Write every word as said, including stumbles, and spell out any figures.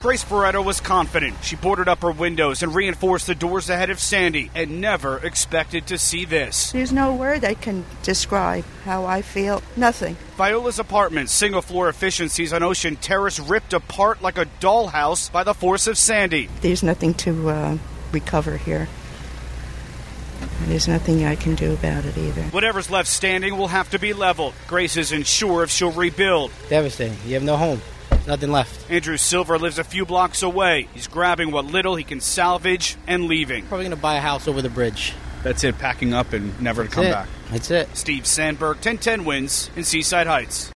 Grace Barretto was confident. She boarded up her windows and reinforced the doors ahead of Sandy and never expected to see this. There's no word I can describe how I feel. Nothing. Viola's apartment, single-floor efficiencies on Ocean Terrace, ripped apart like a dollhouse by the force of Sandy. There's nothing to uh, recover here. There's nothing I can do about it either. Whatever's left standing will have to be leveled. Grace isn't sure if she'll rebuild. Devastating. You have no home. Nothing left. Andrew Silver lives a few blocks away. He's grabbing what little he can salvage and leaving. Probably going to buy a house over the bridge. That's it, packing up and never to come That's it. back. That's it. Steve Sandberg, ten ten wins in Seaside Heights.